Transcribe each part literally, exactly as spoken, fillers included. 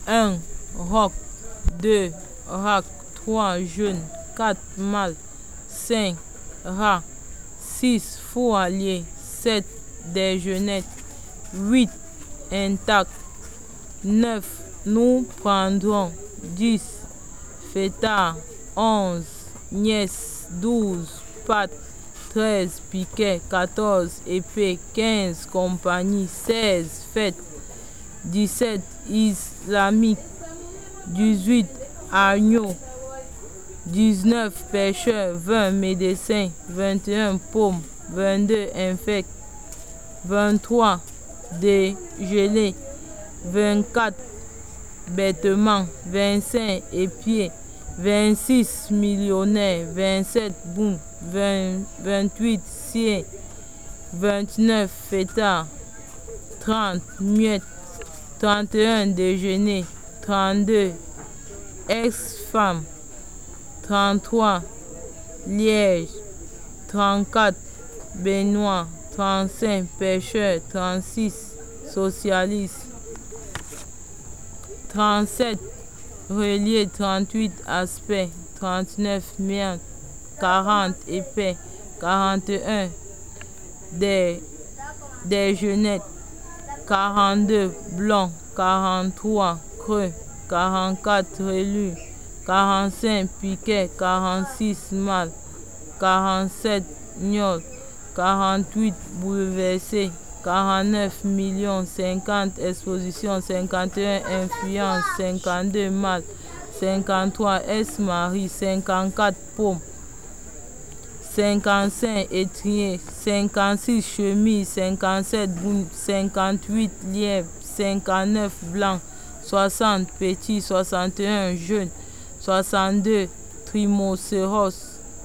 un. Roc. deux. Rack. trois. Jeune. quatre. Mâle. cinq. Rat. six. Fou allié. sept. Des jeunettes. huit. Intact. neuf. Nous prendrons. dix. Fêtard. onze. Nièce. douze. Patte. treize. Piquet. quatorze. Épée. quinze. Compagnie. seize. Fête. dix-sept. Islamique. dix-huit. Agneau. dix-neuf. Pêcheur. vingt. Médecin. vingt et un. Paume. vingt-deux. Infect. vingt-trois. Dégelé. vingt-quatre. Bêtement. vingt-cinq. Épier. vingt-six. Millionnaire. vingt-sept. Boum. vingt-huit. Sien. vingt-neuf. Fêtard. trente. Muette. trente et un. Déjeuner. trente-deux. Ex-femme. trente-trois. Liège. trente-quatre. Baignoire. trente-cinq. Pêcheur. trente-six. Socialiste. trente-sept. Relié. trente-huit. Aspect. trente-neuf. Mien. quarante. Épais. quarante et un. Des, des jeunettes. quarante-deux. Blanc. quarante-trois. Creux. quarante-quatre. Relu. quarante-cinq. Piquet. quarante-six. Mâle. quarante-sept. Gnôle. quarante-huit. Bouleversé. quarante-neuf. Million. cinquante. Exposition. cinquante et un. Influence. cinquante-deux. Mâle. cinquante-trois. Ex-mari. cinquante-quatre. Paume. cinquante-cinq. Étrier. cinquante-six. Chemise. cinquante-sept. Boum. cinquante-huit. Lièvre. cinquante-neuf. Blanc. soixante. Petit. soixante et un. Jeune. soixante-deux. Trimocéros.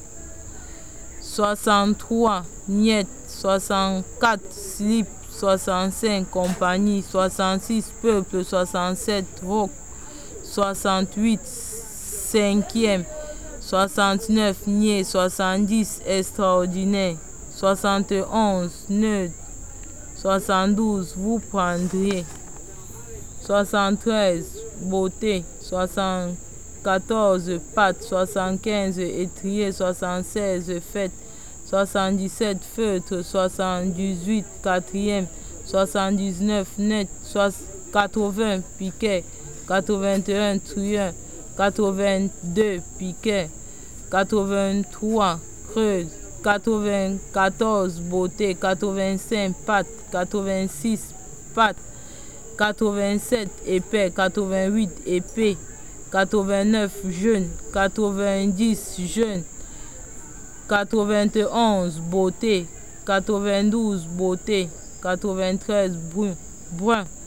soixante-trois. Niette. soixante-quatre. Slip. soixante-cinq. Compagnie. soixante-six. Peuple. soixante-sept. Roc. soixante-huit. Cinquième. soixante-neuf. Niais. soixante-dix. Extraordinaire. soixante et onze. Neutre. soixante-douze. Vous prendriez. soixante-treize. Beauté. soixante-quatorze. Pâte. soixante-quinze. Étrier. soixante-seize. Fête. soixante-dix-sept. Feutre. soixante-dix-huit. Quatrième. soixante-dix-neuf. Net. quatre-vingts. Piquet. quatre-vingt-un. Truand. quatre-vingt-deux. Piquet. quatre-vingt-trois. Creuse. quatre-vingt-quatorze. Beauté. quatre-vingt-cinq. Pâte. quatre-vingt-six. Pâte. quatre-vingt-sept. Épais. quatre-vingt-huit. Épée. quatre-vingt-neuf. Jeune. quatre-vingt-dix. Jeune. quatre-vingt-onze. Beauté. quatre-vingt-douze. Beauté. quatre-vingt-treize. Brun. Brun.